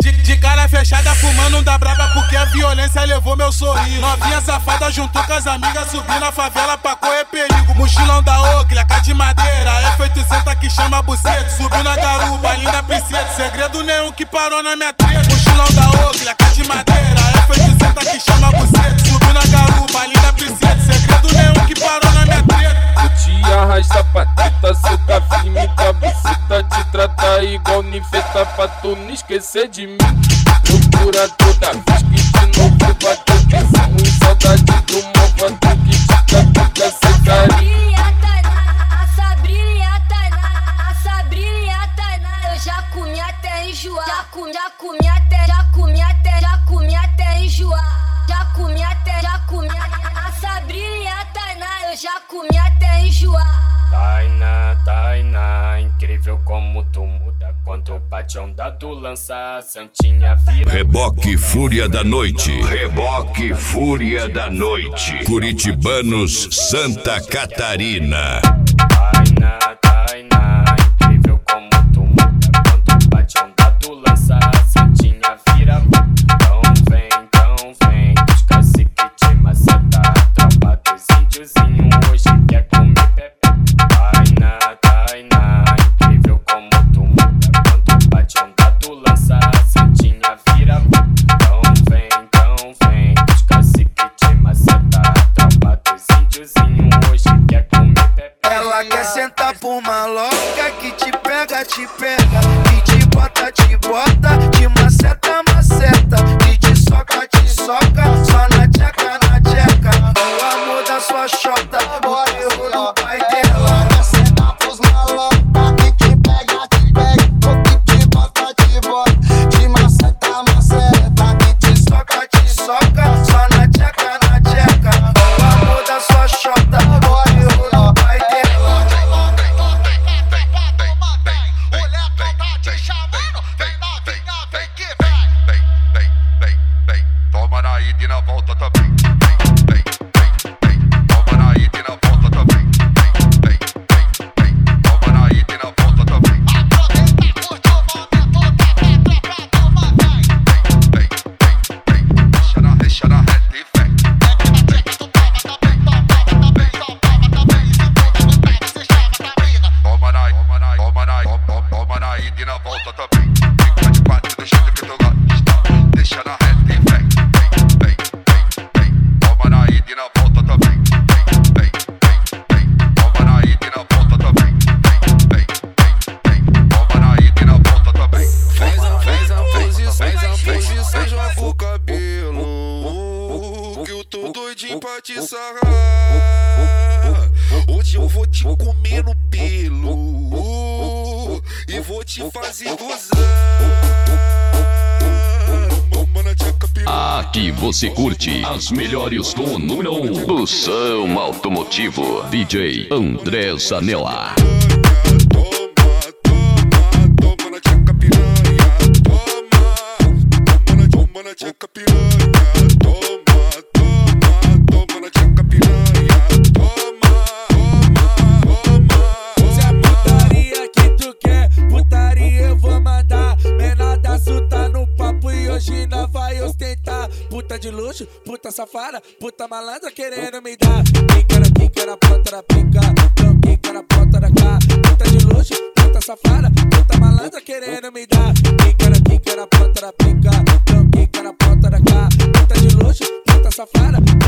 De cara fechada fumando da braba porque a violência levou meu sorriso. Novinha safada juntou com as amigas, subindo na favela pra correr perigo. Mochilão da Oakley, AK de madeira, F800 que chama buceta. Subiu na garupa, linda princesa, segredo nenhum que parou na minha treta. Mochilão da Oakley, AK de madeira, F800 que chama buceta. Subiu na garupa, linda princesa, segredo nenhum que parou na minha treta. Eu te arrasta pra treta, cê tá firme com a buceta. Te trata igual ninfeta pra tu não esquecer de mim. Procura toda vez que de novo bateu tesão. Saudade do malvado que te catuca sem carinho. Essa brilha Tainá, eu já comi até enjoar. Já comi até enjoar. Já comi essa brilha Tainá, eu já comi até enjoar. Tainá, incrível como tu muda quando bate onda tu lança a santinha vira. Reboque Fúria da Noite. Reboque Fúria da Noite. Curitibanos, Santa Catarina. Tainá, incrível como tu muda quando bate onda tu lança a santinha vira. Então vem, os cacique te maceta. Tropa dos índiozinho hoje quer comer pepe. Tainá, incrível como tu muda quando bate onda tu lança a santinha vira. Então vem, os cacique te maceta. Tropa dos índiozinho hoje quer comer pepe. Ela quer sentar por maloca que te pega, que te bota, te maceta, que te soca, só na tcheca, o amor da sua xota, o terror do pai dela. Quer sentar pros maloca que te pega, que te bota, te maceta, Que te soca, só na tcheca, o amor da sua xota, o terror do pai dela. Toma na ida e na volta também. Toma na ida e na volta também. Toma na ida e na volta também. Deixa na reta e vem. Toma na ida e na volta também. Fica de quatro do jeito que tu gosta. Deixa na reta e vem. Toma na ida e na volta também. Toma na ida e na volta também. Toma na ida e na volta também. Faz a posição, joga o cabelo, que eu tô doidinho pra te sarrar. Hoje eu vou te comer no pelo e vou te fazer gozar. Aqui você curte as melhores do número 1 do som automotivo. DJ André Zanella. Toma na tcheca piranha, toma na tcheca piranha, toma na tcheca piranha, Se é putaria que tu quer, putaria eu vou mandar. Menor da suta no papo e hoje nós vai ostentar. Puta de luxo, puta safada, puta malandra querendo me dar. Quica na ponta da pica, não quica na ponta da cá. Puta de luxo, puta safada, puta malandra querendo me dar. Quica na ponta da pica, não quica na ponta da cá. Puta de luxo, puta safada,